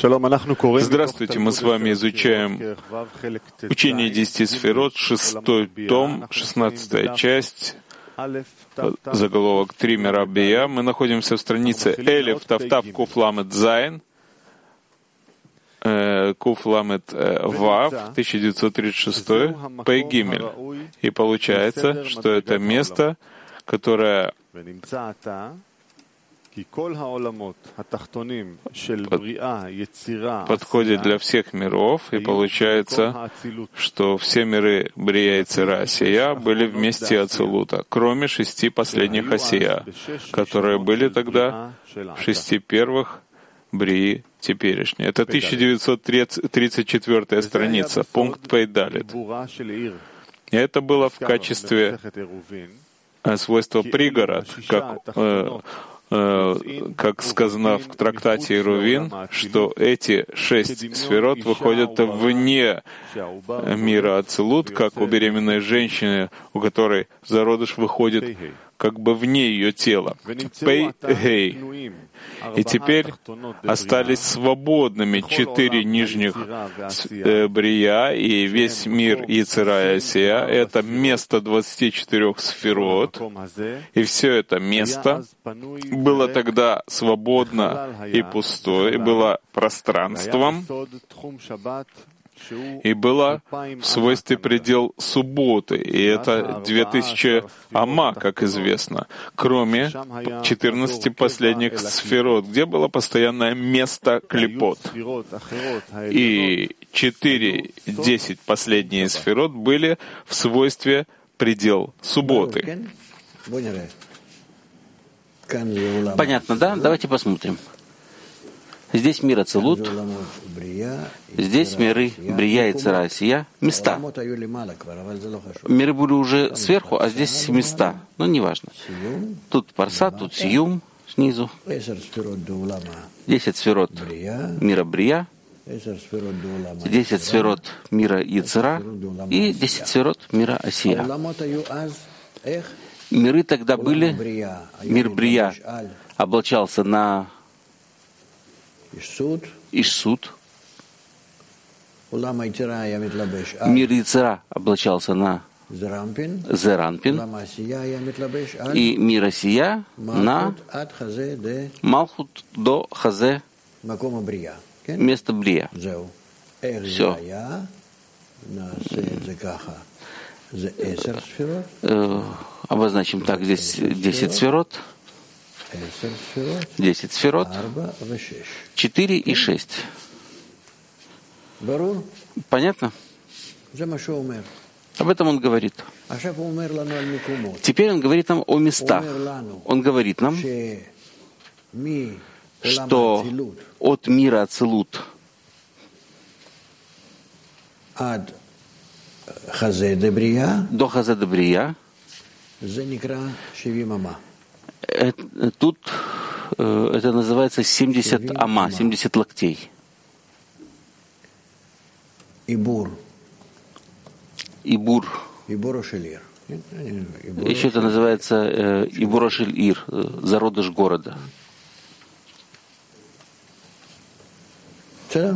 Здравствуйте, мы с вами изучаем учение 10 сферот, 6-й том, 16-я часть, заголовок 3 Мира Брия. Мы находимся в странице Элев Тавтав Куф Ламет Зайн, Куф Ламет Вав, 1936, Пей Гимель. И получается, что это место, которое подходит для всех миров, и получается, что все миры Брия и Цира Асия были вместе Ацилута, кроме 6 последних Асия, которые были тогда в 6 первых Брии теперешней. Это 1934 страница, пункт Пейдалит. И это было в качестве свойства пригород, как сказано в трактате Ирувин, что эти 6 сферот выходят вне мира Ацилут, как у беременной женщины, у которой зародыш выходит как бы вне ее тела. Пей-гей. И теперь остались свободными 4 нижних Брия и весь мир Йецера и Асия. Это место 24 сферот. И все это место было тогда свободно и пустое, и было пространством, и было в свойстве предел субботы, и это 2000 ама, как известно, кроме 14 последних сферот, где было постоянное место клипот. И 4-10 последние сферот были в свойстве предел субботы. Понятно, да? Давайте посмотрим. Здесь мир Ацилут, здесь миры Брия и Цира Асия, места. Миры были уже сверху, а здесь места. Но неважно. Тут Парса, тут Сиюм снизу. 10 сферот мира Брия, 10 сферот мира Йецера и 10 сферот мира Асия. Миры тогда были, мир Брия облачался на Ишсуд, мир Йецера облачался на Зеранпин, и мир Асия на Малхут до Хазе, место Брия. Все. Обозначим так, здесь 10 сферот. 10 сферот, 4 и 6. Понятно? Об этом он говорит. Теперь он говорит нам о местах. Он говорит нам, что от мира Ацилут до Хазе де Брия тут это называется 70 ама, 70 локтей. Ибур. Еще это называется Ибурошель-Ир, зародыш города. От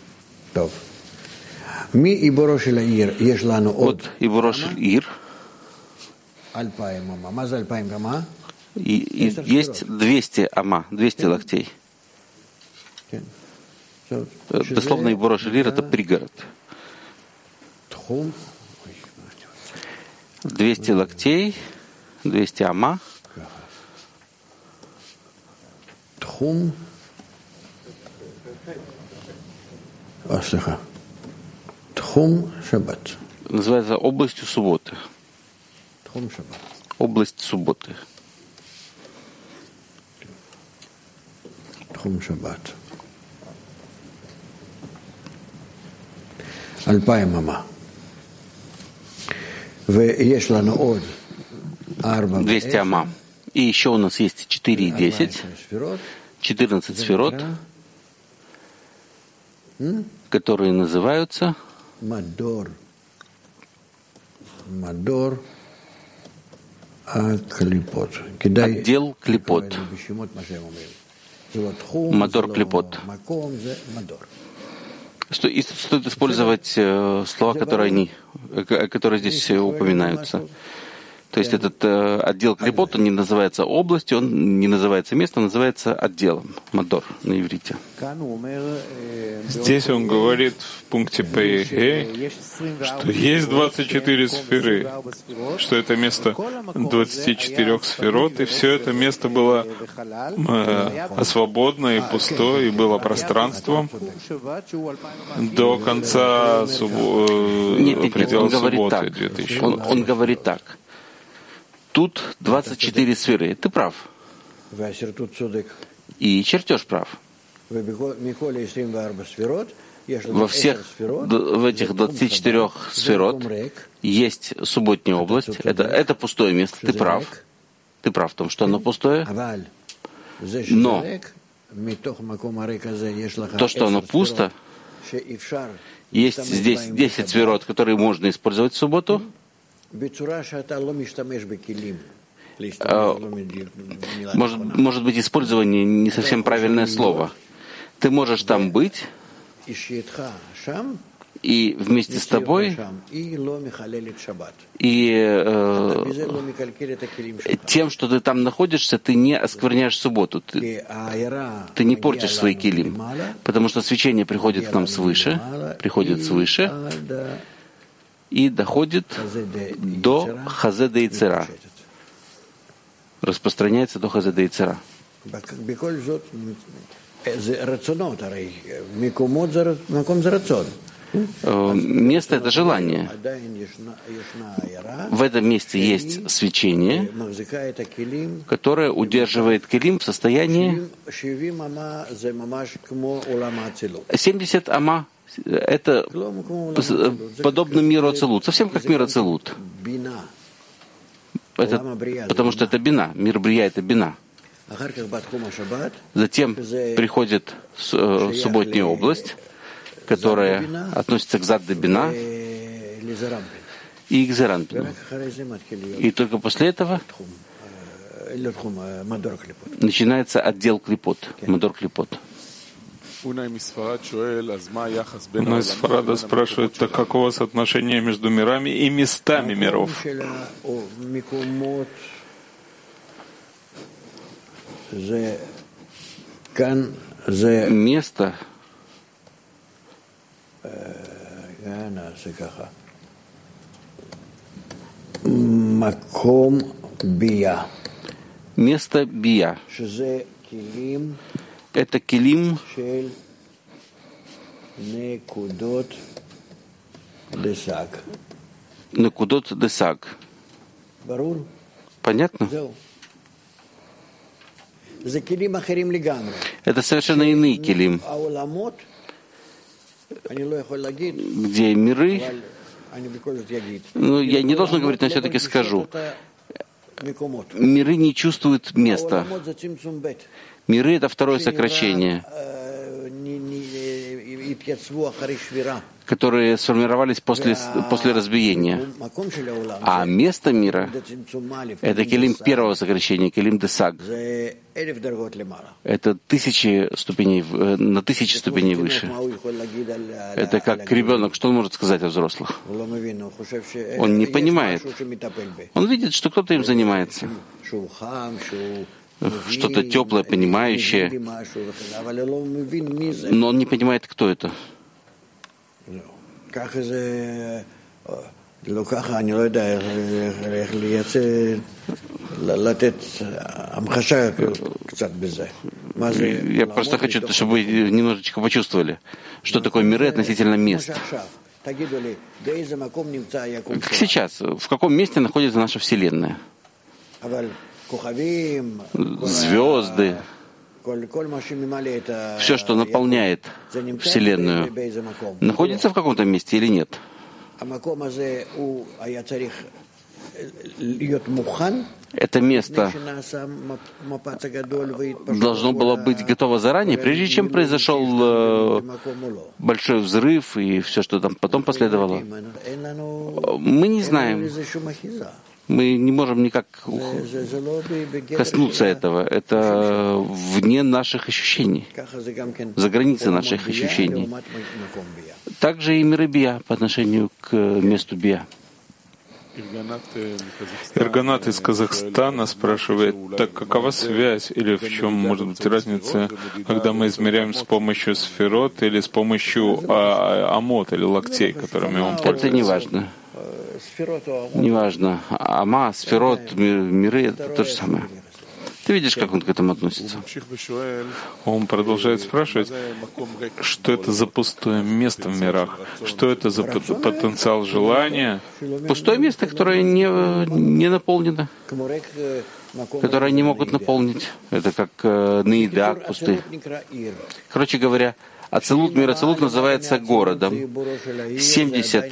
Ибурошель-Ир и есть 200 ама, 200 локтей. Дословно Ибурошель-Ир — это пригород. 200 локтей, 200 ама. Тхум Шаббат. Называется областью субботы. Область субботы. Тхум Шаббат. 2000 ама. 200 ама. И еще у нас есть 4 и 10. 14 сферот, которые называются отдел клипот. Мадор клипот. Стоит использовать слова, которые здесь упоминаются. То есть этот отдел клипот, он не называется областью, он не называется местом, он называется отделом. Мадор на иврите. Здесь он говорит в пункте П, что есть 24 сферы, что это место 24 сферот, и все это место было свободно и пустое, и было пространством до конца предела субботы 2000. Он говорит так. Тут 24 сферы. Ты прав. И чертеж прав. В этих 24 сферот есть субботняя область. Это пустое место. Ты прав. Ты прав в том, что оно пустое. Но то, что оно пусто, есть здесь 10 сферот, которые можно использовать в субботу. Может быть, использование не совсем правильное слово. Ты можешь там быть, и вместе с тобой, и тем, что ты там находишься, ты не оскверняешь субботу, ты не портишь свои килим, потому что свечение приходит к нам свыше, и доходит до Хазеда и Цера. Распространяется до Хазеда и Цера. Место — это желание. В этом месте есть свечение, которое удерживает килим в состоянии 70 ама. Это подобно миру Ацилут, совсем как мир Ацилут. Потому что это бина. Мир Брия — это бина. Затем приходит субботняя область, которая относится к Задде бина и к Зеранпину. И только после этого начинается отдел клипот, Мадор клипот. Уна из Сфарада спрашивает, так какого соотношения между мирами и местами миров? Место место бия. Это килим некудот десаг. Понятно? Это совершенно иные килим, где миры. Я не должен говорить, но все-таки скажу. Миры не чувствуют места. Миры — это второе сокращение, которые сформировались после разбиения. А место мира — это килим первого сокращения, килим десаг. Это на 1000 ступеней выше. Это как ребенок, что он может сказать о взрослых? Он не понимает. Он видит, что кто-то им занимается. Что-то теплое, понимающее, но он не понимает, кто это. Я просто хочу, чтобы вы немножечко почувствовали, что такое миры относительно мест. Как сейчас, в каком месте находится наша Вселенная? Звезды, все, что наполняет Вселенную, находится в каком-то месте или нет? Это место должно было быть готово заранее, прежде чем произошел большой взрыв и все, что там потом последовало. Мы не знаем. Мы не можем никак коснуться этого. Это вне наших ощущений, за границей наших ощущений. Также и миры Бия по отношению к месту Бия. Ирганат из Казахстана спрашивает, так какова связь или в чем может быть разница, когда мы измеряем с помощью сферот или с помощью амот или локтей, которыми он пользуется? Это не важно. Не важно. Ама, сферот, миры — это то же самое. Ты видишь, как он к этому относится? Он продолжает спрашивать, что это за пустое место в мирах, что это за потенциал желания. Пустое место, которое не наполнено, которое они могут наполнить. Это как Наидак пустый. Короче говоря, Ацилут, мир Ацилут называется городом. 70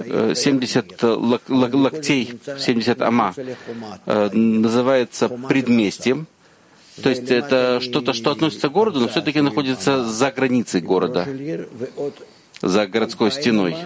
локтей, 70 ама называется предместьем. То есть это что-то, что относится к городу, но все-таки находится за границей города, за городской стеной.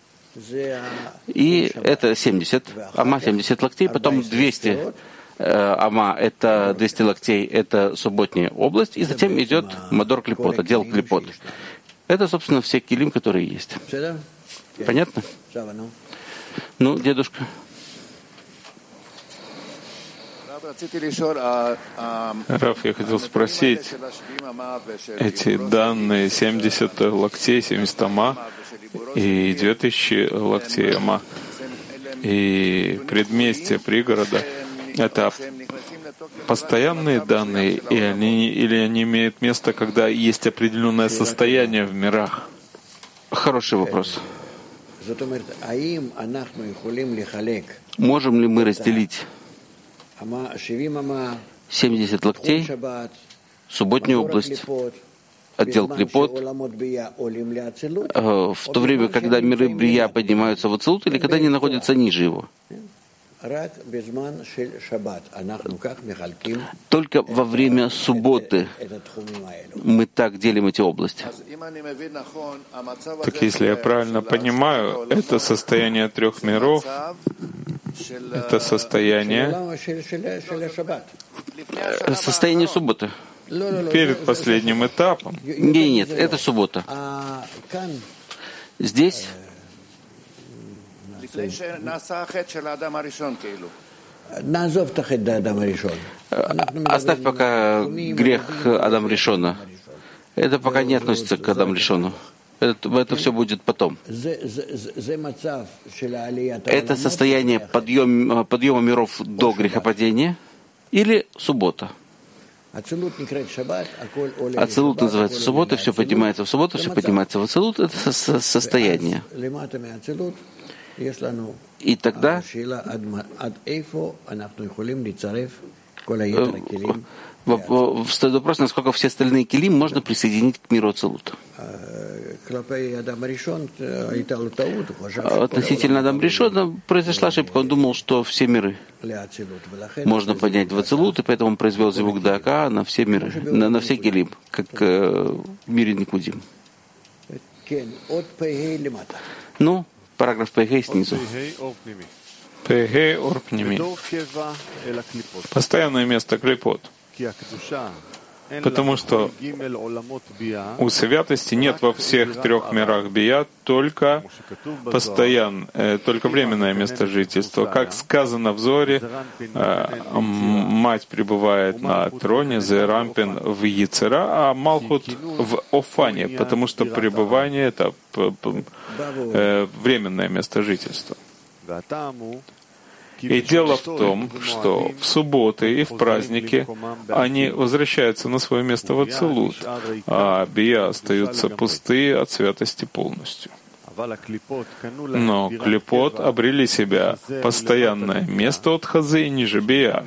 И это 70 ама, 70 локтей, потом 200 ама, это 200 локтей, это субботняя область, и затем идет мадор клипот, отдел клипот. Это, собственно, все килим, которые есть. Понятно? Ну, дедушка. Раф, я хотел спросить, эти данные 70 локтей, 70 ама и 2000 локтей ама и предместья пригорода, это постоянные данные, или они имеют место, когда есть определенное состояние в мирах? Хороший вопрос. Можем ли мы разделить 70 локтей, субботнюю область, отдел клипот, в то время, когда миры Брия поднимаются в Ацилут, или когда они находятся ниже его? Только во время субботы мы так делим эти области. Так если я правильно понимаю, это состояние трех миров, это состояние субботы. Перед последним этапом. Нет, это суббота. Здесь оставь пока грех Адам Ришона. Это пока не относится к Адам Ришону. Это все будет потом. Это состояние подъема миров до грехопадения или суббота. Ацилут называется суббота, все поднимается в субботу, все поднимается в Ацилут. Это состояние. И тогда встает вопрос, насколько все остальные килим можно присоединить к миру Ацилут. Относительно Адам Ришона произошла ошибка. Он думал, что все миры можно поднять в Ацилут, и поэтому он произвел звук Дака на все миры, на все килим, как в мире Никудим. Ну, параграф Пейхей снизу. Пейхей орпними. Постоянное место клипот. Потому что у святости нет во всех трех мирах Бия только только временное место жительства. Как сказано в Зоре, мать пребывает на троне, Зерампин в Яцера, а Малхут в Офане, потому что пребывание — это временное место жительства. И дело в том, что в субботы и в праздники они возвращаются на свое место в Ацилут, а Бия остаются пустые от святости полностью. Но клипот обрели себя постоянное место от Хазы ниже Бия.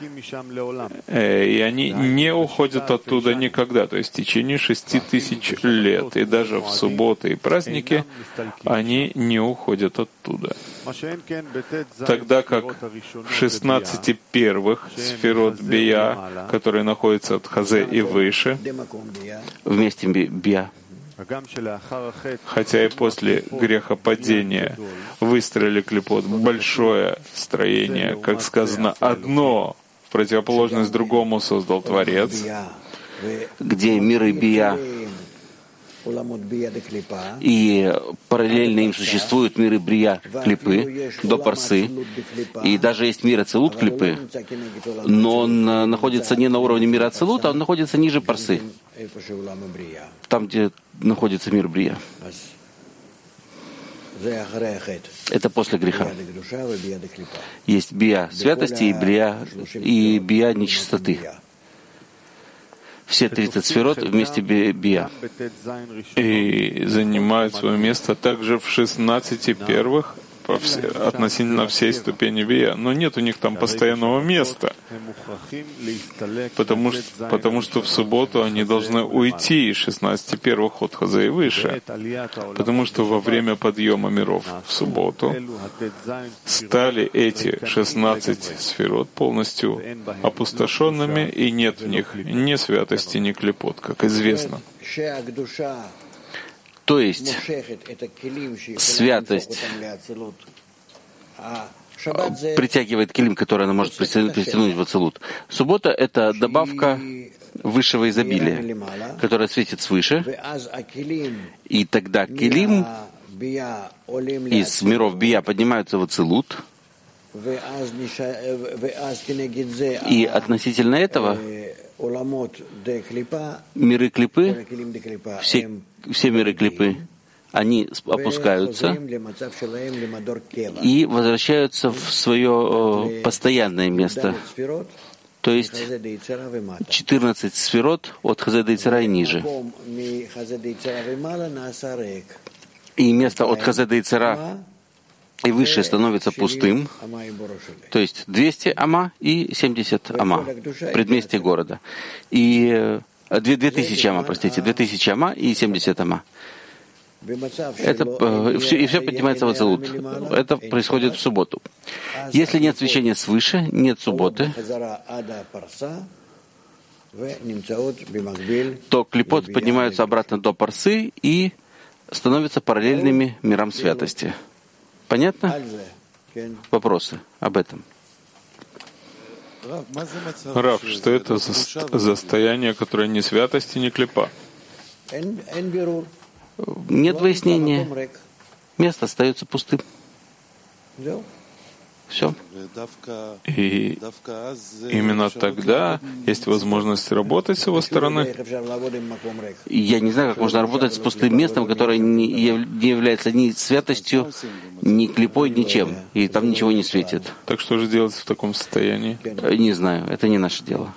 И они не уходят оттуда никогда, то есть в течение 6000 лет. И даже в субботы и праздники они не уходят оттуда. Тогда как в 16 первых сферот Бия, которые находятся от Хазы и выше, вместе Бия, Хотя и после грехопадения выстроили клипот большое строение, как сказано, одно в противоположность другому создал Творец, где миры Бия и параллельно им существуют миры Брия клипы, до Парсы, и даже есть мир Ацилут клипы, но он находится не на уровне мира Ацилут, а он находится ниже Парсы, там, где находится мир Брия. Это после греха. Есть Бия святости и Бия нечистоты. Все 30 сферот вместе Бия. И занимают свое место также в 16 первых относительно всей ступени Бия. Но нет у них там постоянного места, потому что в субботу они должны уйти из 16 первых от Хаза и выше, потому что во время подъема миров в субботу стали эти 16 сферот полностью опустошенными, и нет в них ни святости, ни клипот, как известно. То есть святость притягивает килим, который она может притянуть в ацилут. Суббота — это добавка высшего изобилия, которая светит свыше, и тогда килим из миров Бия поднимаются в ацилут, и относительно этого миры клипы, все миры клипы, они опускаются и возвращаются в свое постоянное место. То есть 14 сферот от Хазеда Ицера и ниже. И место от Хазеда Ицера и выше становится пустым, то есть 200 ама и 70 ама, предместье города. И 2000 ама, 2000 ама и 70 ама. Это, и все поднимается в ацилут. Это происходит в субботу. Если нет свечения свыше, нет субботы, то клипот поднимаются обратно до парсы и становятся параллельными мирам святости. Понятно? Вопросы об этом? Рав, что это за состояние, которое ни святости, ни клипа? Нет выяснения. Место остается пустым. Все. И именно тогда есть возможность работать с его стороны. Я не знаю, как можно работать с пустым местом, которое не является ни святостью, ни клипой, ничем. И там ничего не светит. Так что же делать в таком состоянии? Не знаю, это не наше дело.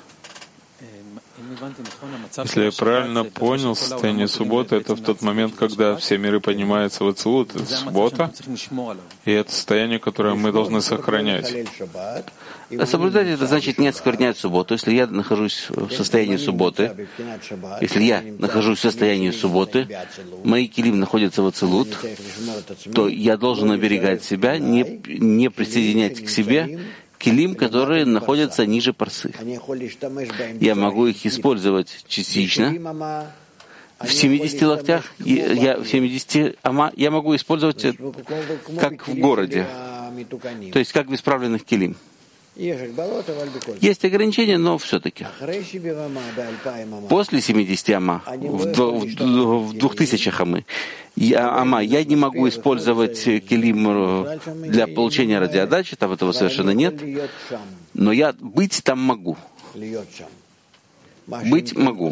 Если я правильно понял, состояние субботы — это в тот момент, когда все миры поднимаются в ацилут, это суббота, и это состояние, которое мы должны сохранять. Соблюдать — это значит не осквернять субботу. Если я нахожусь в состоянии субботы, мои килим находятся в ацилут, то я должен оберегать себя, не присоединять к себе килим, которые находятся ниже парсы. Я могу их использовать частично. В 70 локтях, в 70 ама, я могу использовать как в городе, то есть как в исправленных килим. Есть ограничения, но все-таки. После 70 ама, в 2000 амы, я не могу использовать килим для получения радиоотдачи, там этого совершенно нет, но я быть там могу. Быть могу.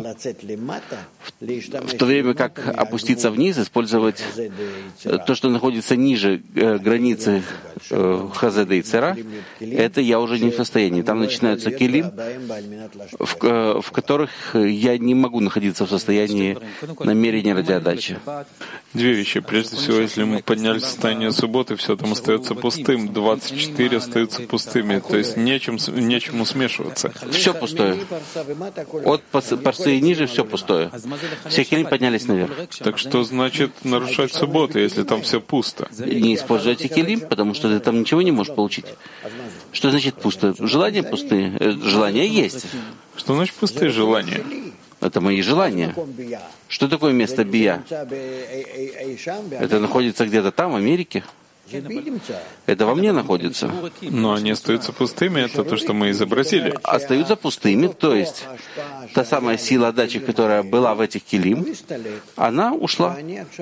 В то время как опуститься вниз, использовать то, что находится ниже границы Хазеда и Цера, это я уже не в состоянии. Там начинаются килим, в которых я не могу находиться в состоянии намерения радиоотдачи. Две вещи. Прежде всего, если мы поднялись в состояние субботы, все там остается пустым. 24 остаются пустыми, то есть нечему смешиваться. Все пустое. От парсы и ниже все пустое. Все килим поднялись наверх. Так что значит нарушать субботу, если там все пусто? Не используйте килим, потому что ты там ничего не можешь получить. Что значит пусто? Желания пустые. Желания есть. Что значит пустые желания? Это мои желания. Что такое место бия? Это находится где-то там, в Америке? Это во мне находится. Но они остаются пустыми, это то, что мы изобразили. Остаются пустыми, то есть та самая сила отдачи, которая была в этих килим, она ушла.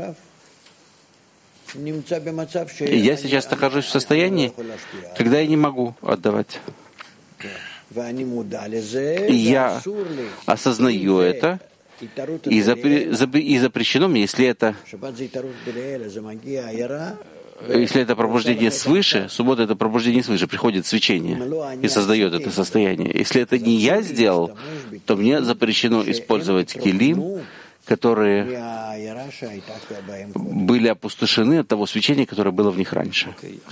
И я сейчас нахожусь в состоянии, когда я не могу отдавать. И я осознаю это, и запрещено мне, если это пробуждение свыше, суббота — это пробуждение свыше, приходит свечение и создает это состояние. Если это не я сделал, то мне запрещено использовать килим, которые были опустошены от того свечения, которое было в них раньше.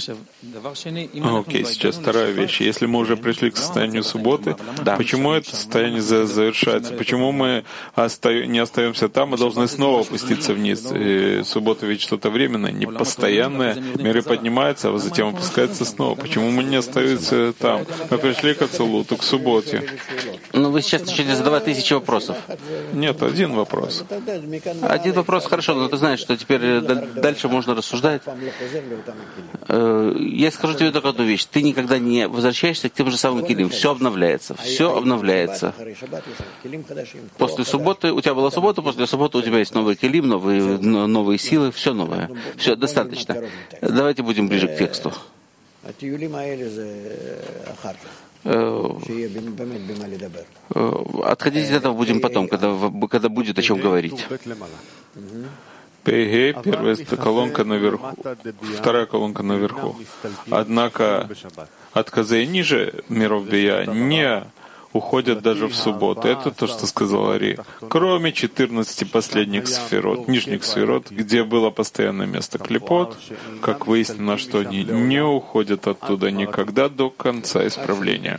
Окей, сейчас вторая вещь. Если мы уже пришли к состоянию субботы, почему это состояние завершается? Почему мы не остаемся там, мы должны снова опуститься вниз? Суббота ведь что-то временное, не постоянное. Миры поднимаются, а затем опускаются снова. Почему мы не остаемся там? Мы пришли к Ацилуту, к субботе. Ну, вы сейчас начнете задавать 1000 вопросов. Нет, один вопрос. Один вопрос, хорошо, но ты знаешь, что теперь дальше можно рассуждать. Я скажу тебе только одну вещь. Ты никогда не возвращаешься к тем же самым килим. Все обновляется. Все обновляется. После субботы, у тебя была суббота, после субботы у тебя есть новый килим, новые силы, все новое. Все, достаточно. Давайте будем ближе к тексту. Отходить от этого будем потом, когда будет о чем говорить. Пегей, первая колонка наверху, вторая колонка наверху. Однако от Казей ниже миров Бия не уходят даже в субботу. Это то, что сказал Ари. Кроме 14 последних сферот, нижних сферот, где было постоянное место клипот, как выяснено, что они не уходят оттуда никогда до конца исправления.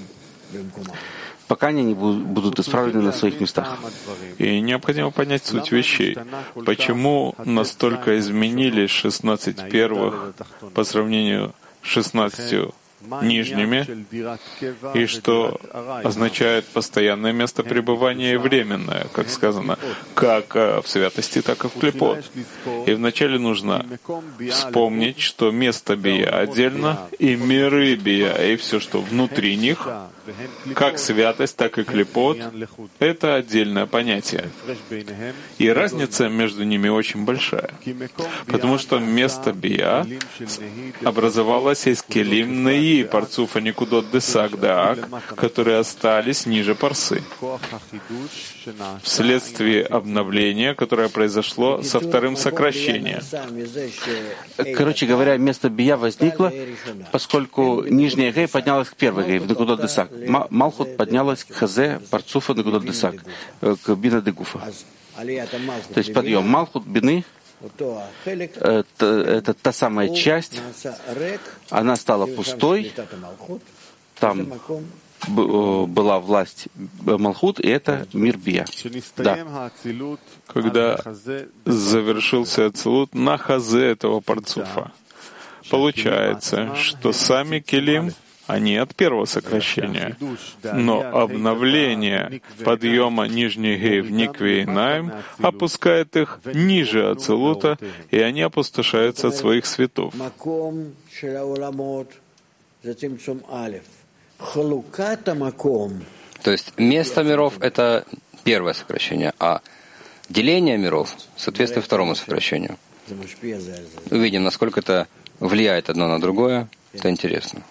Пока они не будут исправлены на своих местах. И необходимо понять суть вещей. Почему настолько изменились 16 первых по сравнению с 16 нижними, и что означает постоянное место пребывания и временное, как сказано, как в святости, так и в клипот. И вначале нужно вспомнить, что место бия отдельно, и миры бия, и все, что внутри них, как святость, так и клипот, это отдельное понятие. И разница между ними очень большая, потому что место бия образовалось из келим наи, парцуфа никудот десак даак, которые остались ниже парсы, вследствие обновления, которое произошло со вторым сокращением. Короче говоря, место бия возникло, поскольку нижняя гей поднялась к первой гей, в никудот десак. Малхут поднялась к хазе, парцуфа никудот десак, к бина дегуфа. То есть подъем Малхут бины, это та самая часть, она стала пустой, там была власть Малхут, и это мир бия. Да. Когда завершился Ацилут на хазе этого парцуфа, получается, что сами келим, они от первого сокращения. Но обновление подъема нижних гей в Никве и Найм опускает их ниже Ацилута, и они опустошаются от своих светов. То есть место миров — это первое сокращение, а деление миров соответствует второму сокращению. Увидим, насколько это влияет одно на другое. Это интересно.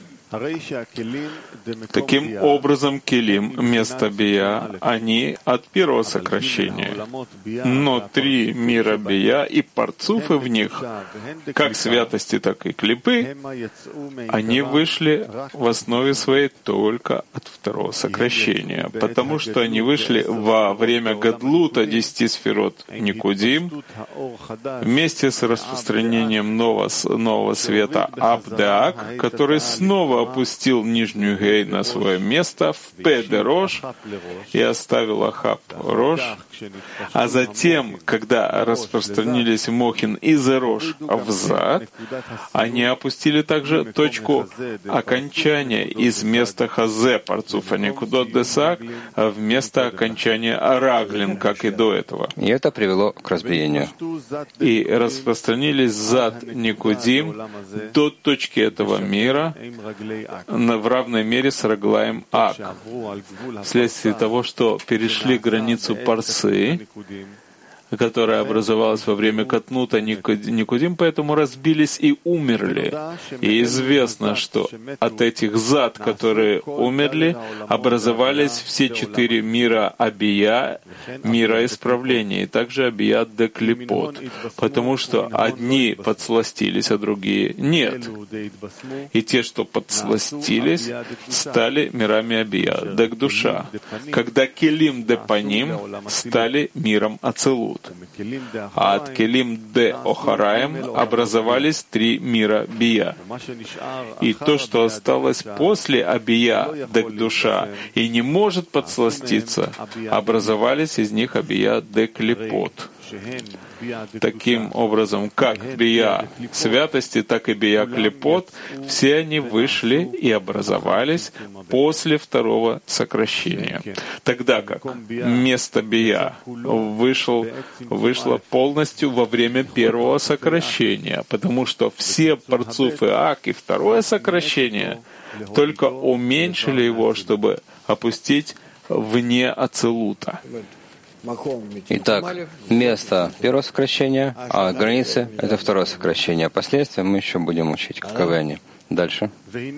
Таким образом, келим, место бия, они от первого сокращения. Но 3 мира бия и парцуфы в них, как святости, так и клипы, они вышли в основе своей только от второго сокращения, потому что они вышли во время гадлута 10 сферот Никудим, вместе с распространением нового света Абдаак, который снова что опустил нижнюю гей на свое место в Педе Рош и оставил Ахаб Рош, а затем, когда распространились Мохин и Зерош взад, они опустили также точку окончания из места Хазе Парцуфа Никудот Десак вместо окончания Раглин, как и до этого. И это привело к разбиению. И распространились зад Никудим до точки этого мира в равной мере с Раглаем Ак, вследствие того, что перешли границу Парсы, которая образовалась во время Катнута Никудим, поэтому разбились и умерли. И известно, что от этих зад, которые умерли, образовались все 4 мира Абия, мира исправления, и также Абия Деклипот, потому что одни подсластились, а другие нет. И те, что подсластились, стали мирами Абия, Дек-душа, когда Келим Депаним стали миром Ацелут. А от Келим де Охараем образовались 3 мира Бия. И то, что осталось после Абия, Дек-душа, и не может подсластиться, образовались из них Абия Деклипот. Таким образом, как Бия святости, так и Бия Клипот, все они вышли и образовались после второго сокращения. Тогда как место Бия вышло полностью во время первого сокращения, потому что все Парцуф и Ак и второе сокращение только уменьшили его, чтобы опустить вне Ацелута. Итак, место первого сокращения, а границы — это второе сокращение. Последствия мы еще будем учить, каковы они. Дальше.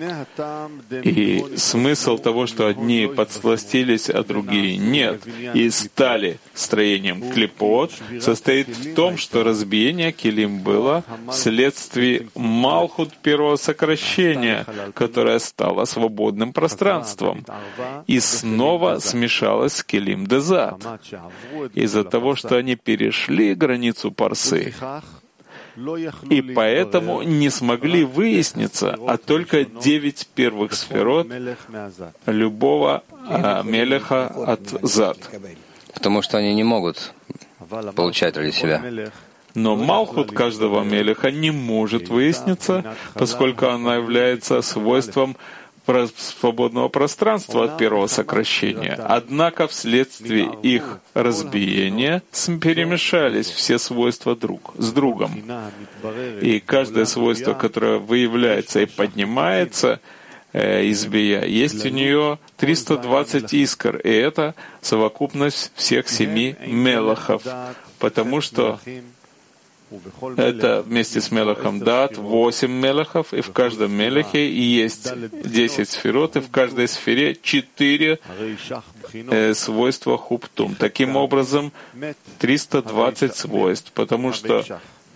И смысл того, что одни подсластились, а другие нет, и стали строением клипот, состоит в том, что разбиение Келим было вследствие Малхут первого сокращения, которое стало свободным пространством, и снова смешалось с Келим Дезат, из-за того, что они перешли границу Парсы, и поэтому не смогли выясниться, а только 9 первых сферот любого мелеха от зад. Потому что они не могут получать ради себя. Но Малхут каждого мелеха не может выясниться, поскольку она является свойством свободного пространства от первого сокращения. Однако вследствие их разбиения перемешались все свойства друг с другом. И каждое свойство, которое выявляется и поднимается из Бия, есть у нее 320 искр, и это совокупность всех 7 мелахов, потому что это вместе с Мелахом Дат 8 мелахов, и в каждом мелахе есть 10 сферот, и в каждой сфере 4 свойства хуптум. Таким образом, 320 свойств, потому что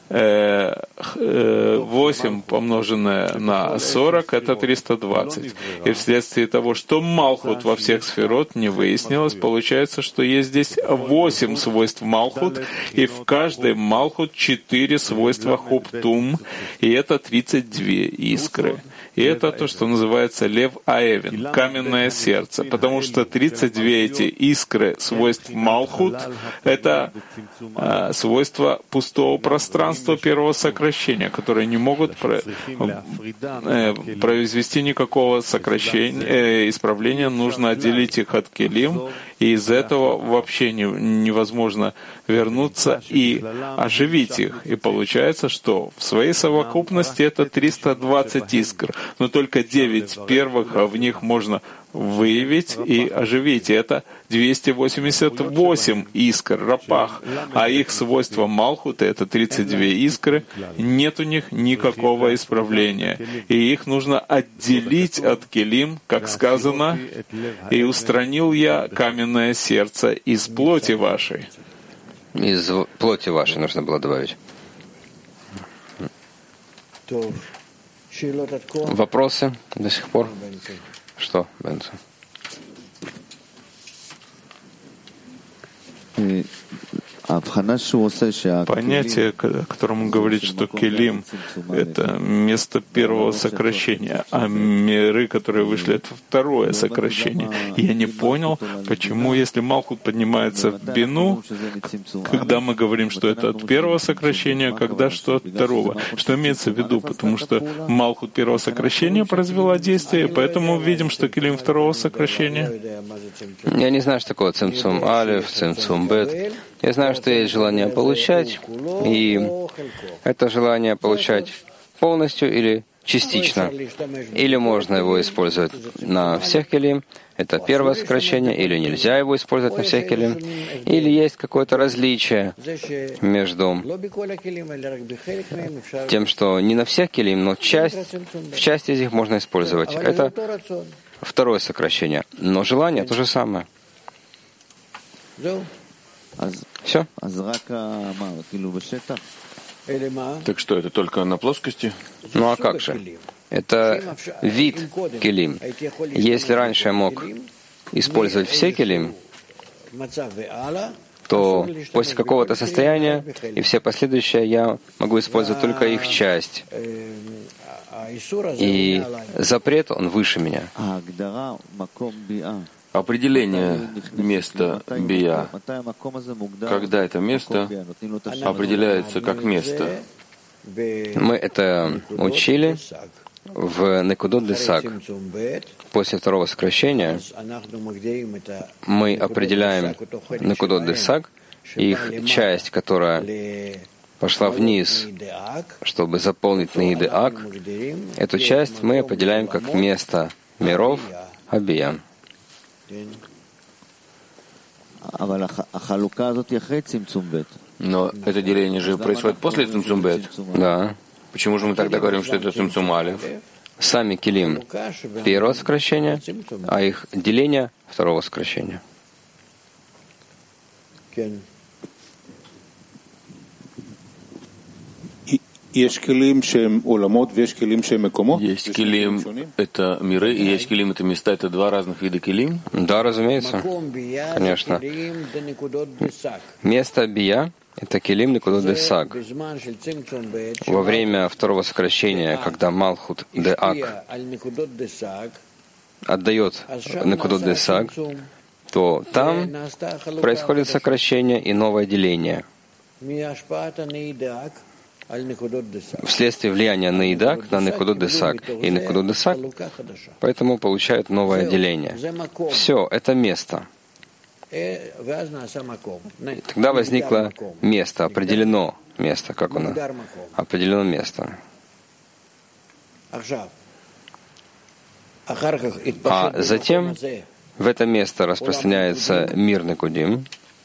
8 помноженное на 40 — это 320. И вследствие того, что Малхут во всех сферот не выяснилось, получается, что есть здесь 8 свойств Малхут, и в каждой Малхут 4 свойства Хуптум, и это 32 искры. И это то, что называется Лев Аэвин, каменное сердце, потому что 32 эти искры свойств Малхут — это свойства пустого пространства первого сокращения, которые не могут произвести никакого сокращения, исправления. Нужно отделить их от Келим, и из этого вообще невозможно вернуться и оживить их. И получается, что в своей совокупности это 320 искр, но только 9 первых, а в них можно выявить и оживить. И это 288 искр, рапах, а их свойства Малхута — это 32 искры, нет у них никакого исправления. И их нужно отделить от Келим, как сказано, «И устранил я каменное сердце из плоти вашей». Из плоти вашей нужно было добавить. Вопросы до сих пор? Что, Бенсон? Понятие, о котором он говорит, что келим — это место первого сокращения, а миры, которые вышли, это второе сокращение. Я не понял, почему, если Малхут поднимается в бину, когда мы говорим, что это от первого сокращения, когда что от второго. Что имеется в виду? Потому что Малхут первого сокращения произвела действие, и поэтому видим, что келим второго сокращения. Я не знаю, что такое цимцум алеф, цимцум бет. Я знаю, что есть желание получать, и это желание получать полностью или частично. Или можно его использовать на всех келим, это первое сокращение, или нельзя его использовать на всех келим, или есть какое-то различие между тем, что не на всех келим, но в части из них можно использовать. Это второе сокращение. Но желание то же самое. Все. Так что, это только на плоскости? Ну а как же? Это вид келим. Если раньше я мог использовать все келим, то после какого-то состояния и все последующие я могу использовать только их часть. И запрет, он выше меня. Определение места бия. Когда это место определяется как место? Мы это учили в Некудот Десаг. После второго сокращения мы определяем Некудот Десаг, их часть, которая пошла вниз, чтобы заполнить Наидеак. Эту часть мы определяем как место миров Абия. Но это деление же происходит после цимцум бет. Да. Почему же мы тогда говорим, что это цимцум алеф? Сами келим первого сокращения, а их деление второго сокращения. Есть келим, это миры, и есть келим, это места, это два разных вида келим? Да, разумеется. Конечно. Место бия — это келим Некудот Десаг. Во время второго сокращения, когда Малхут Деак отдает Некудот Десаг, то там происходит сокращение и новое деление. Вследствие влияния Наидак на Некудот Десаг и Некудот Десаг, поэтому получают новое деление. Все, это место. Тогда возникло место, определено место, как оно? Определено место. А затем в это место распространяется мир Некудим.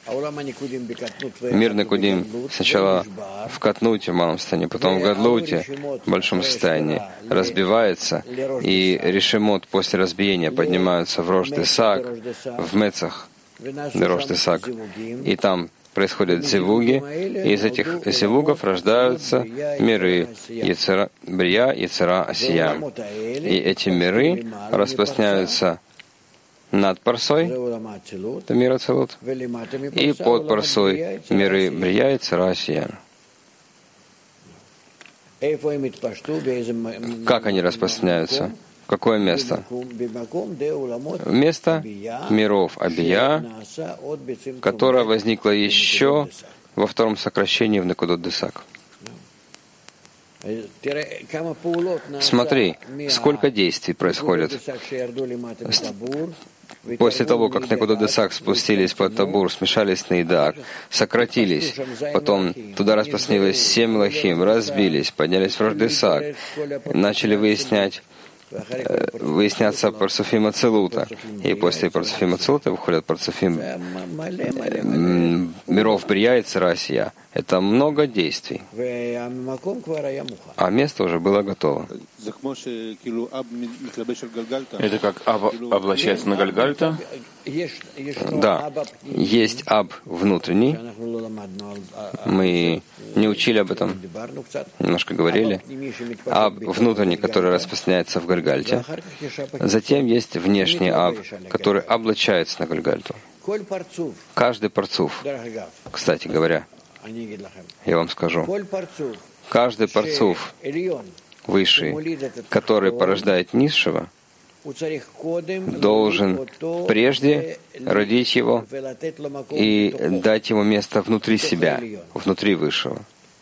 Мир Некудим сначала в Катнуте, в малом состоянии, потом в Гадлуте, в большом состоянии, разбивается, и решемот после разбиения поднимаются в Рош Десаг, в Мецах, Рош Десаг, и там происходят зевуги, и из этих зевугов рождаются миры Брия, Йецера, Асия. И эти миры распространяются над Парсой, это мир Ацилут, и под Парсой миры Брия, Йецера, Асия. Как они распространяются? Какое место? Место миров Абия, которое возникло еще во втором сокращении в Некудот Десаг. Смотри, сколько действий происходит. После того, как Некудот Десаг спустились под Табур, смешались с Наидак, сократились, потом туда распространилось 7 лахим, разбились, поднялись в Рош Десаг, начали выясняться парцуфим Ацилута. И после парцуфим Ацилута выходят парцуфим миров Брия и Царасия. Это много действий. А место уже было готово. Это как облачается на Гальгальта? Да. Есть аб внутренний. Мы не учили об этом. Немножко говорили. Аб внутренний, который распространяется в Гальгальте. Затем есть внешний аб, который облачается на Гальгальту. Каждый парцуф, кстати говоря, я вам скажу, каждый парцуф высший, который порождает низшего, должен прежде родить его и дать ему место внутри себя, внутри высшего.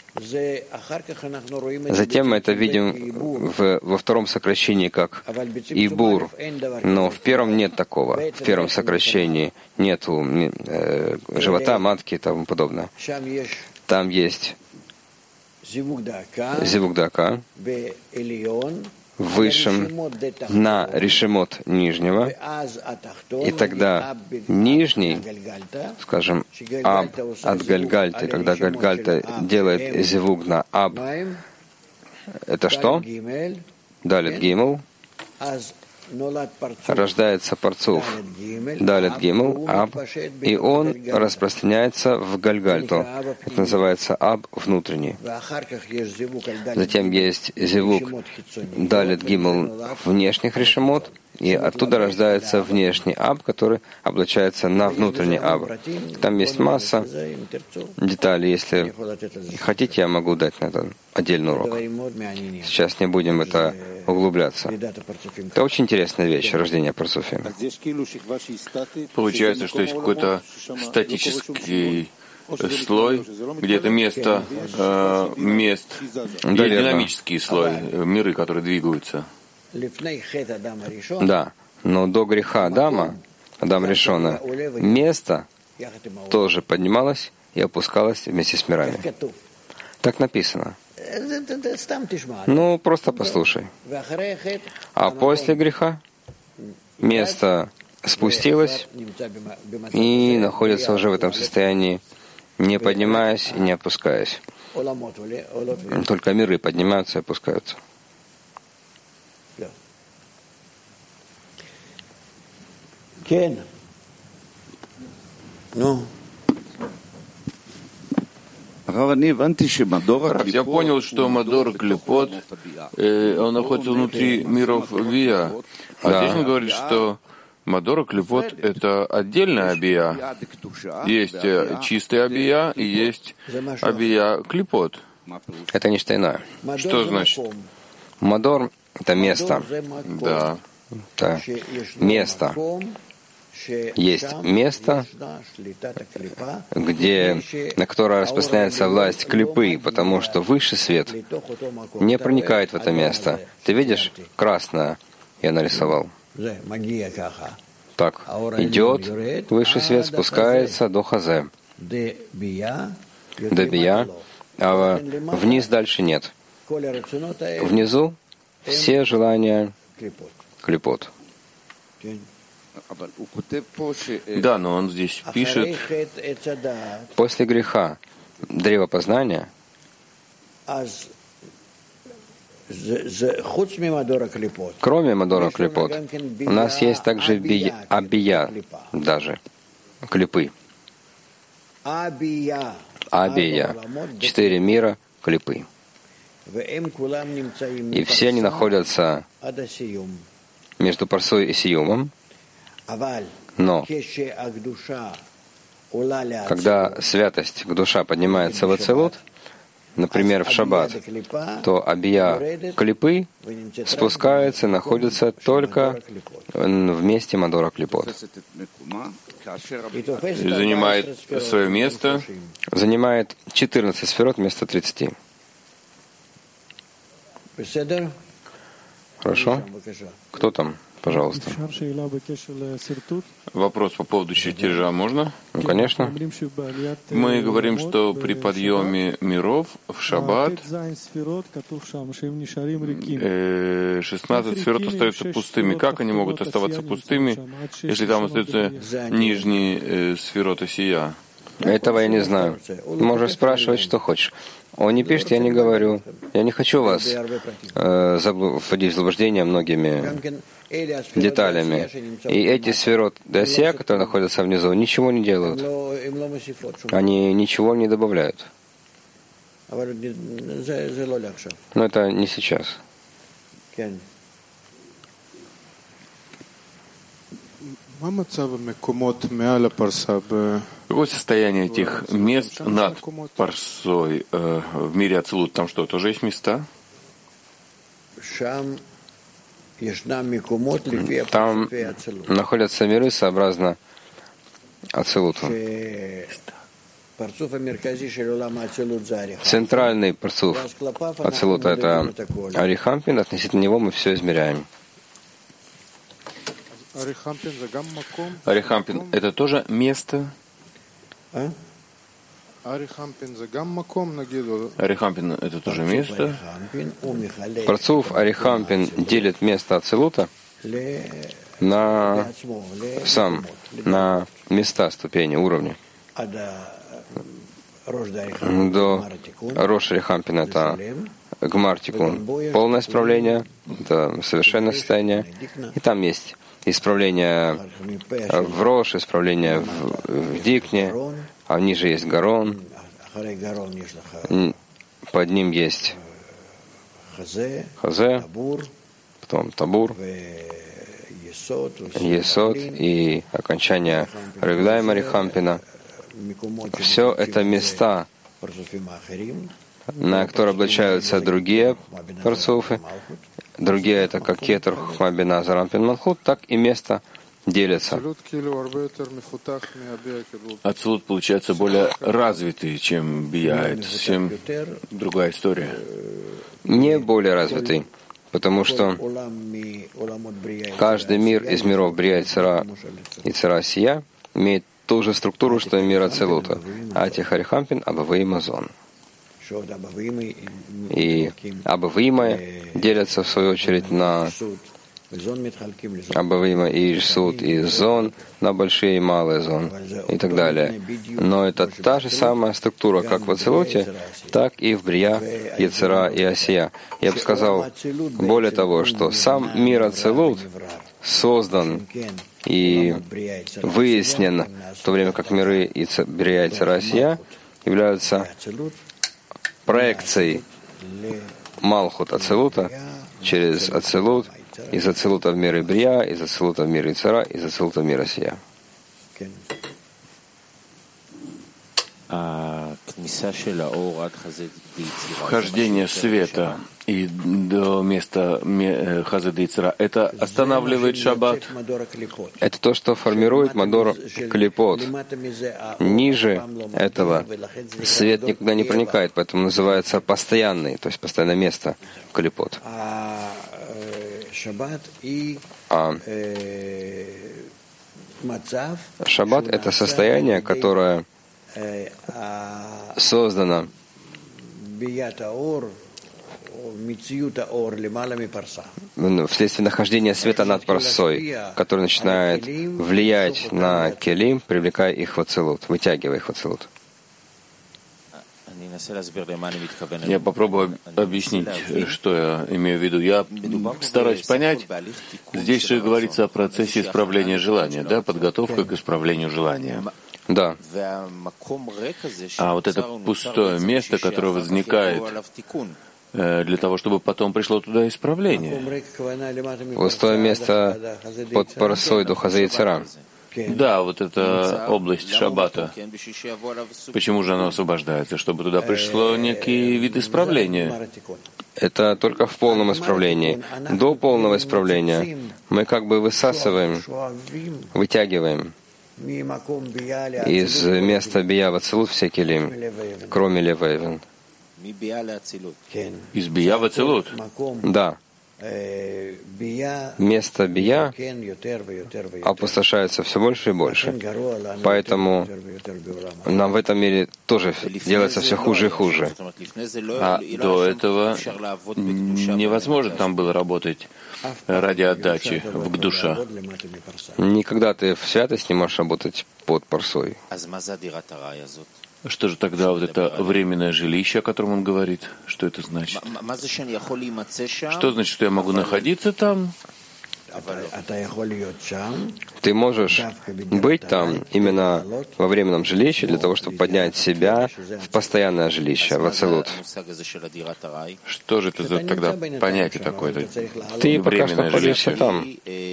Затем мы это видим во втором сокращении как Ибур, но в первом нет такого. В первом сокращении нету живота, матки и тому подобное. Там есть Зивук Дака в высшем на решемот нижнего, и тогда нижний, скажем, Аб от Гальгальты, когда Гальгальта делает зивук на Аб, это что? Далит Гимл, рождается парцуф Далит Гимл, Аб, и он распространяется в Гальгальту. Это называется Аб внутренний. Затем есть зивук Далит Гимл внешних решемот, и оттуда рождается внешний Аб, который облачается на внутренний Аб. Там есть масса деталей. Если хотите, я могу дать на это отдельный урок. Сейчас не будем это углубляться. Это очень интересная вещь, рождение парцуфим. Получается, что есть какой-то статический слой, где это место, есть динамический слой, миры, которые двигаются. Да, но до греха Адама, Адам Ришона, место тоже поднималось и опускалось вместе с мирами. Так написано. Ну, просто послушай. А после греха место спустилось и находится уже в этом состоянии, не поднимаясь и не опускаясь. Только миры поднимаются и опускаются. Я понял, что Мадор Клипот, он находится внутри миров Бия. А здесь он говорит, что Мадор Клипот — это отдельная Абия. Есть чистая Абия и есть Абия Клипот. Это нечто иное. Что значит? Мадор — это место. Да. Это место. Есть место, на которое распространяется власть клипы, потому что высший свет не проникает в это место. Ты видишь, красное я нарисовал. Так, идет высший свет, спускается до Хазе, до Бия, а вниз дальше нет. Внизу все желания клипот. Да, но он здесь пишет, после греха древо познания, кроме Мадора Клипот, у нас есть также Абия, даже клипы. Абия, 4 мира клипы. И все они находятся между Парсой и Сиюмом. Но когда святость к душа поднимается в Ацилут, например, в Шаббат, то Абия клипы спускается и находится только в месте Мадора Клипот. занимает свое место. Занимает 14 сферот вместо 30. Хорошо? Кто там? Пожалуйста. Вопрос по поводу чертежа можно? Ну, конечно. Мы говорим, что при подъеме миров в Шаббат 16 сферот остаются пустыми. Как они могут оставаться пустыми, если там остаются нижние сфероты сия? Этого я не знаю. Можешь спрашивать, что хочешь. Он не пишет, я не говорю. Я не хочу вас вводить в заблуждение многими деталями. И эти сферот досия, которые находятся внизу, ничего не делают. Они ничего не добавляют. Но это не сейчас. Какое состояние этих мест над парсой в мире Ацилут? Там что, тоже есть места? Там находятся миры сообразно Ацилуту. Центральный парцуф Ацилута — это Арихампин, относительно него мы все измеряем. Арихампин — это тоже место? Арихампин — это тоже место? Парцуф Арихампин делит место Ацилута на места, ступени, уровни. До Рош Арихампина — это Гмартикун, полное исправление, это совершенное состояние. И там есть исправление в Рош, исправление в Дикне, а ниже есть Гарон, под ним есть Хазе, потом Табур, Есот и окончание Регдайма Арихампина. Все это места, на которые облачаются другие парцуфы. Другие — это как Кетер, Хухма, Бина, Зарампин, Малхут, так и место делятся. Ацилут получается более развитый, чем Бия. Это совсем другая история. Не более развитый, потому что каждый мир из миров Брия, Цара и Цара Сия имеет ту же структуру, что и мир Ацилута. Атих Арихампин, Абавы и Мазон. И Абавыимы делятся в свою очередь на Абавыима и Ишсут, и Зон, на большие и малые зон, и так далее. Но это та же самая структура, как в Ацилуте, так и в Брия, Ецера и Асия. Я бы сказал, более того, что сам мир Ацилут создан и выяснен, в то время как миры Брия, Ецера и Асия являются проекцией Малхут Ацилута через Ацилут, из Ацилута в мир Брия, из Ацилута в мир Ицара, из Ацилута в мир Асия. Вхождение света и до места Хазе де Ицара — это останавливает шаббат? Это то, что формирует Мадор Клипот. Ниже этого свет никогда не проникает, поэтому называется постоянный, то есть постоянное место Клипот. Шаббат — это состояние, которое создано вследствие нахождения света над парсой, который начинает влиять на келим, привлекая их в Ацилут, вытягивая их в Ацилут. Я попробую объяснить, что я имею в виду. Я стараюсь понять, здесь же говорится о процессе исправления желания, да, подготовка к исправлению желания. Да. А вот это пустое место, которое возникает для того, чтобы потом пришло туда исправление. Пустое место под парсой до Хазе и Цара. Да, вот это область шаббата. Почему же оно освобождается? Чтобы туда пришло некий вид исправления. Это только в полном исправлении. До полного исправления мы как бы высасываем, вытягиваем из места Бия в Ацилут все келим, кроме Левейвен. Из Бия в Ацилут? Да. Место Бия опустошается все больше и больше. Поэтому нам в этом мире тоже делается все хуже и хуже. А до этого невозможно там было работать ради отдачи в душа. Никогда ты в святость не можешь работать под парсой. Что же тогда вот это временное жилище, о котором он говорит? Что это значит? Что значит, что я могу находиться там? Ты можешь быть там именно во временном жилище для того, чтобы поднять себя в постоянное жилище, в ацелут. Что же это за тогда понятие такое? Ты пока что находишься там,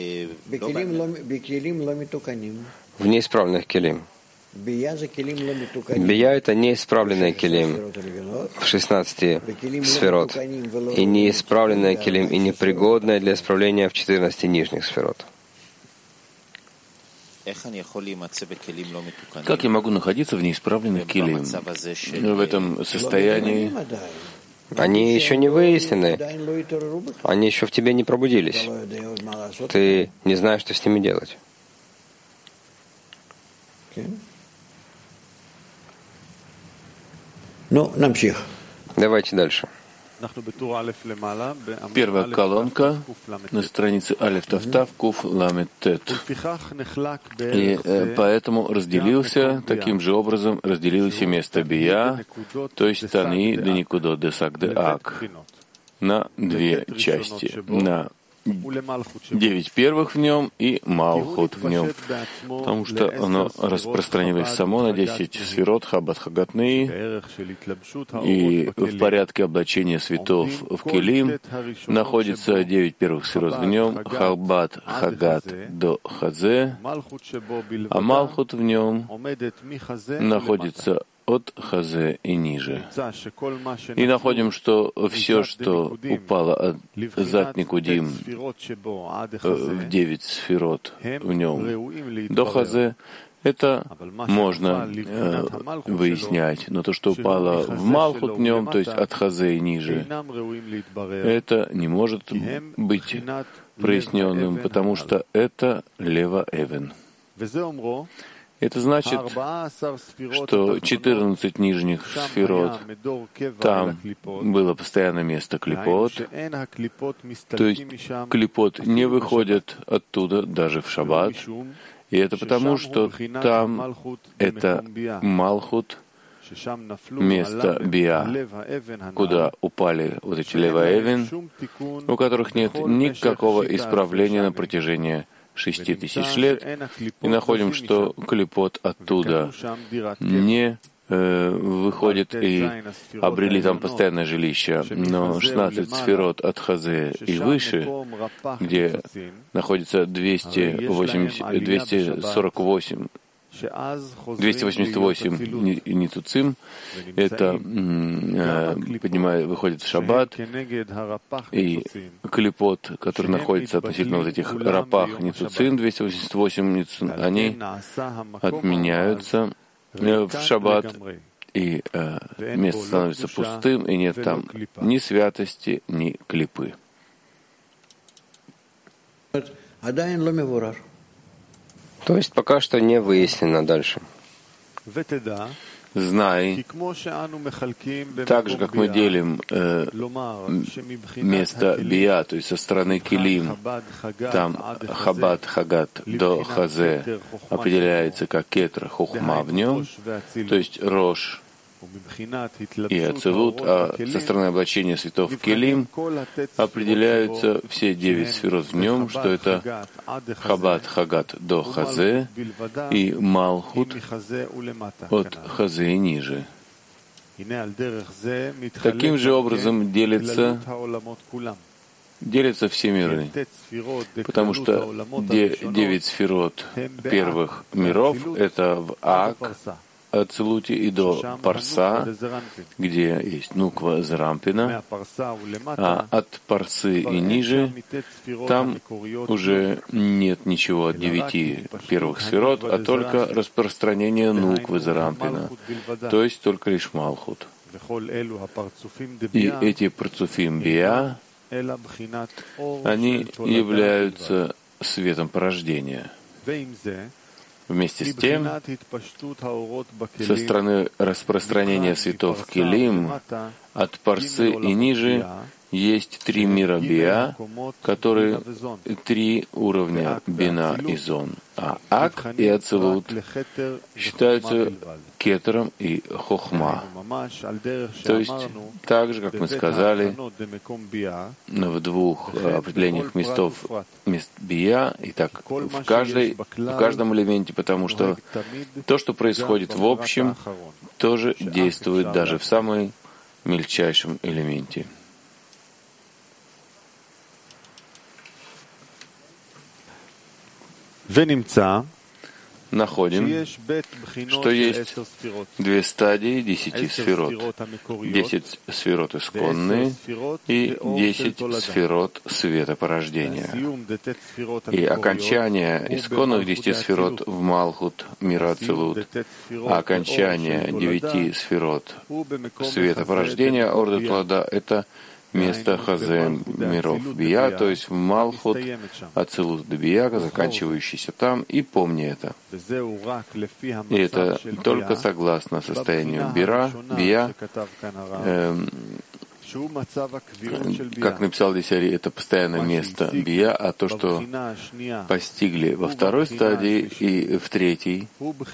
в неисправленных келим. Бия — это неисправленный келим в 16 сферот, и неисправленный келим, и непригодное для исправления в 14 нижних сферот. Как я могу находиться в неисправленных келим? В этом состоянии они еще не выяснены, они еще в тебе не пробудились. Ты не знаешь, что с ними делать. Ну, намших. Давайте дальше. Первая колонка на странице Алеф Тафтав Куф Ламет Тет. И поэтому таким же образом разделилось и место Бия, то есть Тани де Никудо де Сак де Ак, на две части, на 9 первых в нем и Малхут в нем, потому что оно распространилось само на 10 сферот Хаббат Хагатны, и в порядке облачения светов в Келим находится 9 первых сферот в нем, Хаббат Хагат до Хазе, а Малхут в нем находится от Хазе и ниже. И находим, что все, что упало от Зат Никудим в 9 сферот в нем до Хазе, это можно выяснять. Но то, что упало в Малхут в нем, то есть от Хазе и ниже, это не может быть проясненным, потому что это Лева Эвен. Это значит, что 14 нижних сферот, там было постоянное место клипот, то есть клипот не выходят оттуда даже в шаббат, и это потому, что там это Малхут, место Бия, куда упали вот эти Лева Эвен, у которых нет никакого исправления на протяжении 6000 лет, и находим, что клипот оттуда не выходит и обрели там постоянное жилище, но 16 сферот от Хазе и выше, где находится 288 ницуцим, это выходит в шаббат, и клипот, который находится относительно вот этих рапах ницуцим, 288 ницуцим, они отменяются в шаббат, и место становится пустым, и нет там ни святости, ни клипы. То есть пока что не выяснено дальше. Знай, так же, как мы делим место Бия, то есть со стороны Келим, там Хаббат Хагат до Хазе определяется как Кетр Хухма в нем, то есть Рош и Ацелут, а со стороны облачения светов Келим определяются все 9 сферот в нем, что это Хаббат Хагат до Хазе и Малхут от Хазе и ниже. Таким же образом делятся все миры, потому что 9 сферот первых миров — это в Ак, Ацелуте и до Парса, где есть Нуква Зарампина, а от Парсы и ниже там уже нет ничего от 9 первых сферот, а только распространение Нуквы Зарампина, то есть только лишь Малхут. И эти парцуфим Бия, они являются светом порождения. Вместе с тем, со стороны распространения светов Келим, от Парсы и ниже, Есть 3 мира Биа, которые 3 уровня Бина и Зон. А Ак и Ацилут считаются Кетером и Хохма. То есть, так же, как мы сказали, в 2 определениях мест Бия, и так в каждом элементе, потому что то, что происходит в общем, тоже действует даже в самом мельчайшем элементе. Находим, что есть 2 стадии 10 сферот. 10 сферот исконные и 10 сферот света порождения. И окончание исконных 10 сферот в Малхут, мира Ацилут, а окончание 9 сферот света порождения, Орда Плода, это место Хазе миров Бия, то есть в Малхут, Ацилут Бия, заканчивающийся там, и помни это. И это только согласно состоянию Бия, как написал здесь Ари, это постоянное место Бия, а то, что постигли во 2 стадии и в 3,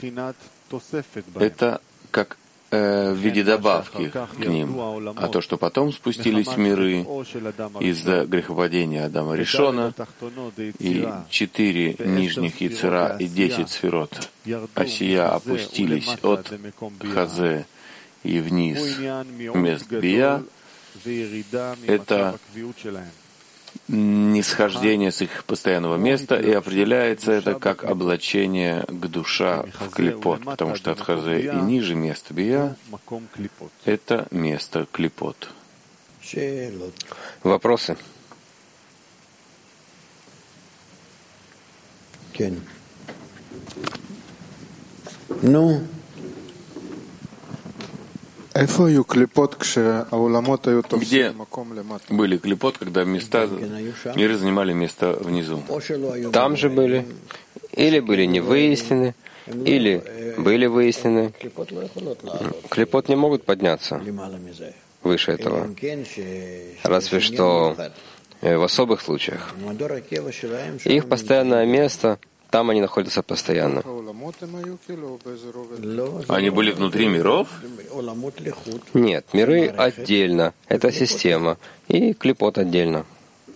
это как в виде добавки к ним. А то, что потом спустились миры из-за грехопадения Адама Ришона, и 4 нижних Яцера и 10 сферот Осия опустились от Хазе и вниз мест Бия, это нисхождение с их постоянного места, и определяется это как облачение к душа в клипот, потому что от Хазе и ниже места Бия — это место клипот. Вопросы? Где были клипот, когда миры занимали место внизу? Там же были. Или были не выяснены, или были выяснены. Клипот не могут подняться выше этого. Разве что в особых случаях. Их постоянное место, там они находятся постоянно. Они были внутри миров? Нет, миры отдельно. Это система. И клипот отдельно.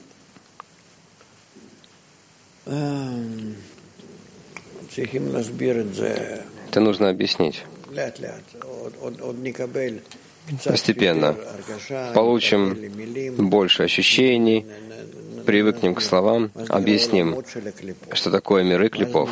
Это нужно объяснить. Постепенно. Получим больше ощущений, привыкнем к словам, объясним, что такое миры клипов.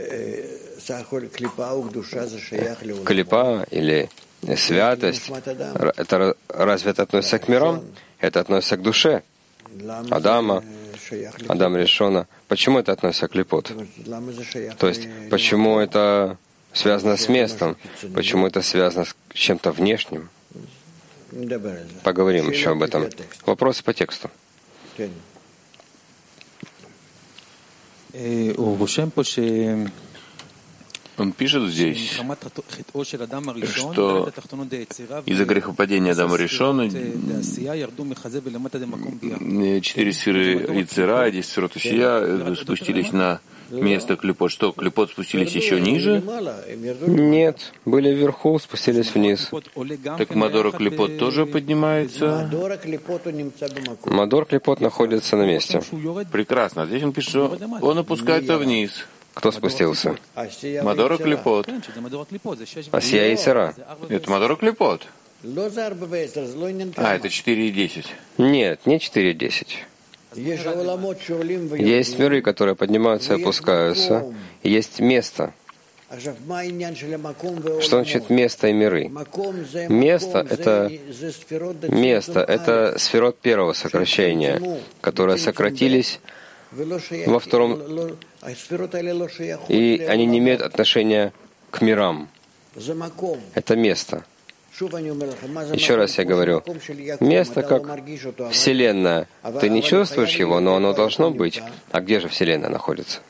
Клипа или святость, это разве это относится к мирам? Это относится к душе Адама, Адам Ришона. Почему это относится к клипот? То есть, почему это связано с местом? Почему это связано с чем-то внешним? Поговорим еще об этом. Вопросы по тексту. Он пишет здесь, что из-за грехопадения Адама Ришона 4 сферы Яцера и 10 сферот Осия спустились на место клипот. Что, клипот спустились еще ниже? Нет, были вверху, спустились вниз. Так Мадор клипот тоже поднимается? Мадор клипот находится на месте. Прекрасно. Здесь он пишет, что он опускается вниз. Кто спустился? Мадор клипот. Осия и Яцера. Это Мадор клипот. А, это 4:10. Нет, не 4:10. Есть миры, которые поднимаются и опускаются. Есть место. Что значит место и миры? Место — это сферот первого сокращения, которые сократились во втором, и они не имеют отношения к мирам. Это место. Еще раз я говорю, место как Вселенная. Ты не чувствуешь его, но оно должно быть. А где же Вселенная находится?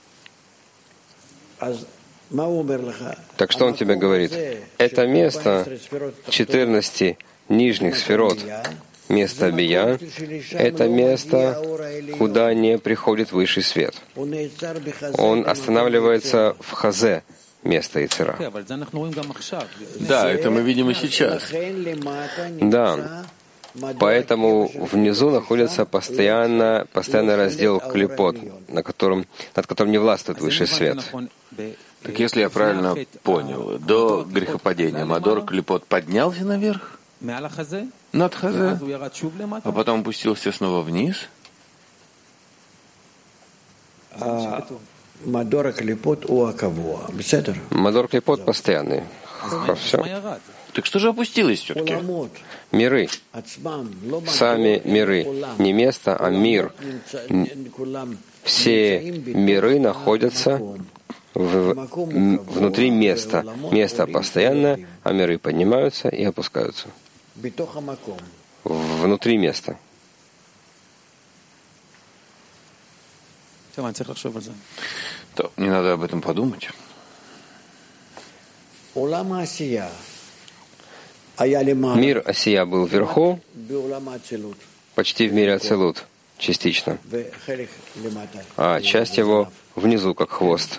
Так что он тебе говорит? Это место 14 нижних сферот Место бия — это место, куда не приходит высший свет. Он останавливается в хазе, место Яцера. Да, это мы видим и сейчас. Да. Поэтому внизу находится постоянный раздел клипот, над которым не властвует высший свет. Так если я правильно понял, до грехопадения Мадор клипот поднялся наверх, над хазе, а потом опустился снова вниз? Мадор клипот постоянный. Все. Так что же опустилось все-таки? Миры. Сами миры. Не место, а мир. Все миры находятся внутри места. Место постоянное, а миры поднимаются и опускаются. Внутри места. То, не надо об этом подумать. Мир Асия был вверху, почти в мире Ацилут, частично. А часть его внизу, как хвост,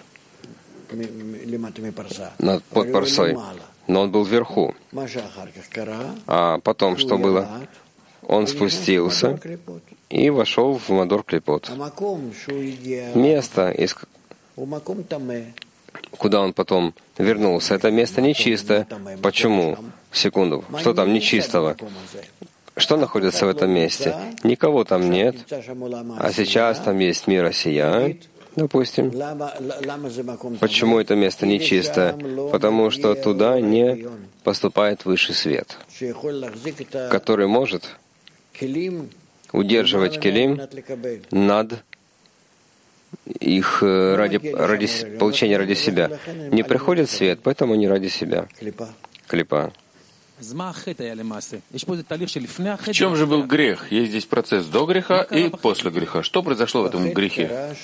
под парсой. Но он был вверху. А потом что было? Он спустился и вошел в Мадор клипот. Место, куда он потом вернулся, это место нечистое. Почему? Секунду. Что там нечистого? Что находится в этом месте? Никого там нет. А сейчас там есть мир Асия, допустим. Почему это место нечистое? Потому что туда не поступает высший свет, который может удерживать келим над их ради получения ради себя. Не приходит свет, поэтому не ради себя. Клипа. В чем же был грех? Есть здесь процесс до греха и после греха. Что произошло в этом грехе?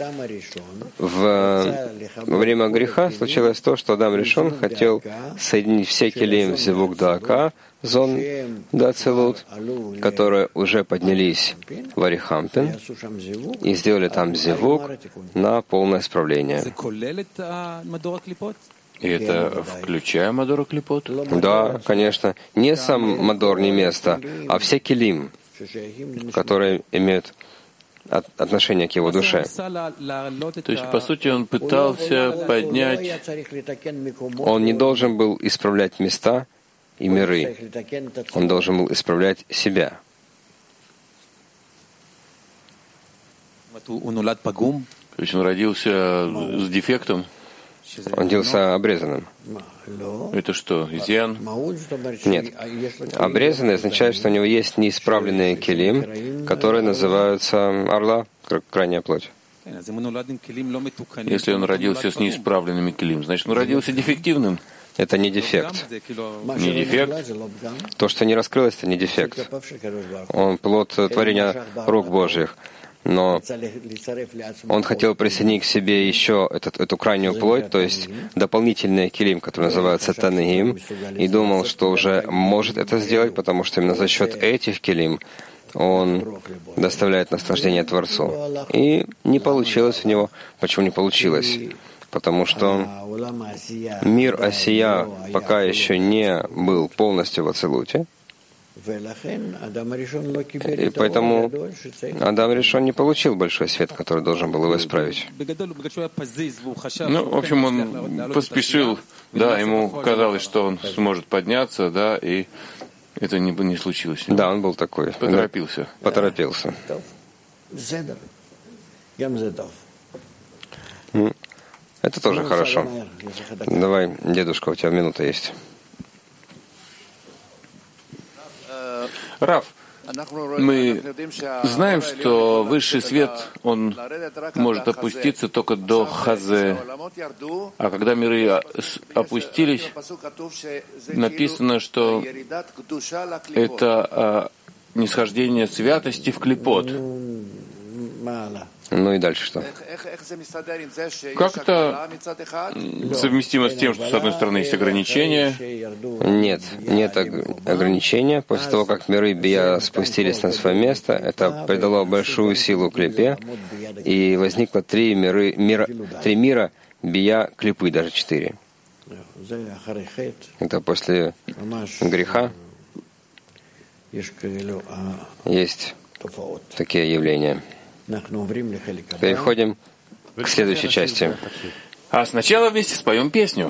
Во время греха случилось то, что Адам Ришон хотел соединить все келим зевук даака, зон дацилут, которые уже поднялись в Арихампин и сделали там зевук на полное исправление. И это включая Мадора клипот? Да, конечно. Не сам Мадор, не место, а все келим, которые имеют отношение к его душе. То есть, по сути, он пытался поднять... Он не должен был исправлять места и миры. Он должен был исправлять себя. То есть он родился с дефектом? Он родился обрезанным. Это что, изъян? Нет. Обрезанный означает, что у него есть неисправленные келим, которые называются орла, крайняя плоть. Если он родился с неисправленными келим, значит, он родился дефективным? Это не дефект. Не дефект? То, что не раскрылось, это не дефект. Он плод творения рук Божьих. Но он хотел присоединить к себе еще эту крайнюю плоть, то есть дополнительный келим, который называется танеим, и думал, что уже может это сделать, потому что именно за счет этих келим он доставляет наслаждение Творцу. И не получилось у него. Почему не получилось? Потому что мир Асия пока еще не был полностью в Ацилуте, и поэтому Адам Ришон не получил большой свет, который должен был его исправить. Ну, в общем, он поспешил, да, ему казалось, что он сможет подняться, да, и это не случилось. Да, он был такой. Поторопился. Поторопился. Это тоже хорошо. Давай, дедушка, у тебя минута есть. Рав, мы знаем, что высший свет, он может опуститься только до хазе. А когда миры опустились, написано, что это нисхождение святости в клипот. Ну и дальше что? Как это совместимо с тем, что с одной стороны есть ограничения? Нет ограничения. После того, как миры Бия спустились на свое место, это придало большую силу клипе, и возникло три мира Бия клипы, даже 4. Это после греха есть такие явления. Переходим к следующей части. А сначала вместе споем песню.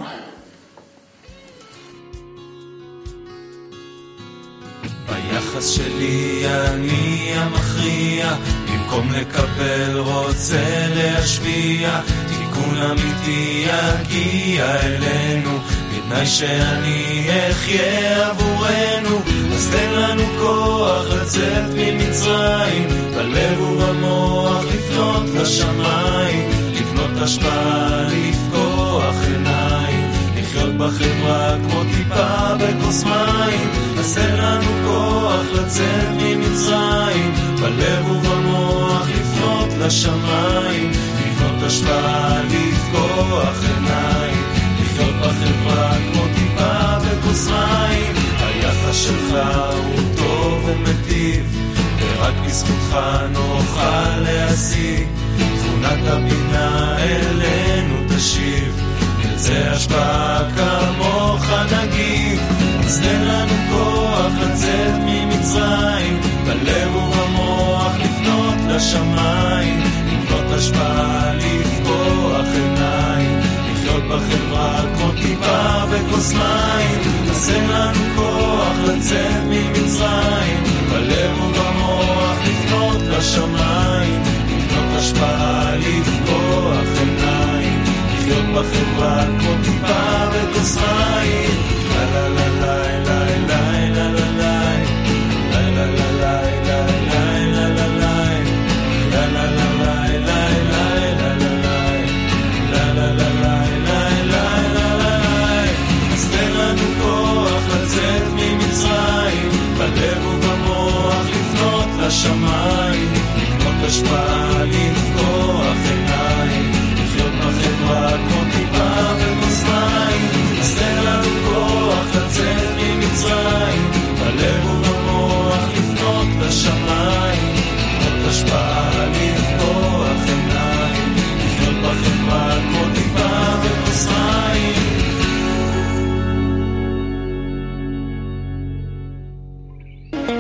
ביחס שלי אני המכריע, במקום לקבל רוצה להשפיע, תיקון אמיתי יגיע אלינו, בתנאי שאני אחיה עבורנו. אז תן לנו כוח לצאת ממצרים, בלב ובמוח לפנות לשמיים, לבנות השפעה, לפקוח עיניים, לחיות בחברה כמו טיפה בכוס מים. אז תן לנו כוח לצאת ממצרים, בלב ובמוח לפנות לשמיים, לבנות השפעה, לפקוח עיניים, לחיות בחברה כמו טיפה בכוס מים. היחס שלך הוא טוב ומטיב, ורק בזכותך נוכל להשיג, תבונת הבינה אלינו תשיב, נרצה השפעה כמוך נגיב. אז תן לנו כוח לצאת ממצרים, בלב ובמוח לפנות לשמיים, לבנות השפעה, לפקוח עיניים, לחיות בחברה כמו טיפה בכוס מים. אז תן לנו כוח לצאת ממצרים, בלב ובמוח לפנות לשמיים, לבנות השפעה, לפקוח עיניים, לחיות בחברה כמו טיפה בכוס מים. La la la la la la la la la la la la la la la la. אז תן לנו כוח לצאת ממצרים, בלב ובמוח לפנות לשמיים, לבנות השפעה, לפקוח עיניים, לחיות בחברה כמו טיפה בכוס מים. אז תן לנו